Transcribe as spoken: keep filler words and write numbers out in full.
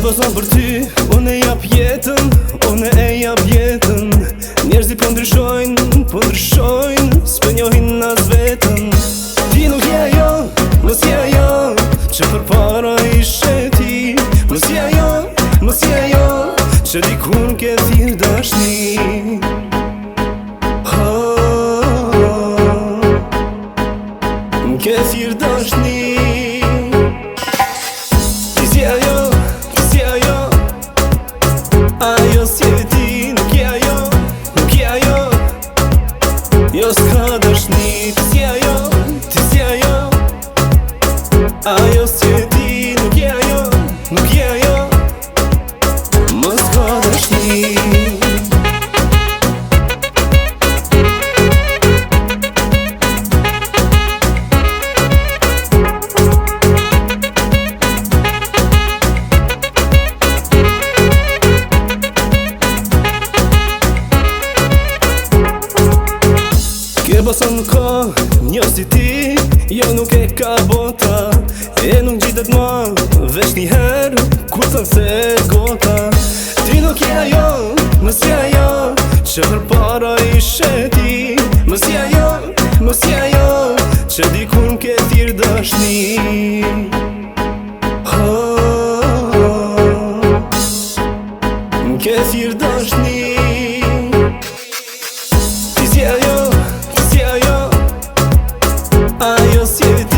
Bosna për ty, unë e jap jetën, unë e jap jetën. Njerëzit po ndryshojnë, po ndryshojnë, s'po njohin as vetën. Ti nuk je ajo, mos je ajo që përpara ishe ti. Mos je ajo, mos je ajo që dikun ke thirr dashni. Ke thirr dashni. Ti si ajo, ti si ajo, ajo si e ti. Nuk je ajo, nuk je ajo, jo s'ka dashni. Ti si ajo, ti si ajo, ajo si e ti. Nuk je ajo, nuk je ajo, mos ka dashni. Ke pason ko, një si ti, jo nuk e ka bota. E nuk gjitet ma, veç një herë, kur thën se gota. Ti nuk je ajo, mos je ajo që përpara ishe ti. Mos je ajo, mos je ajo që dikun ke thirr dashni. Ke thirr dashni. Ti si ajo, ti si ajo, ajo si e ti.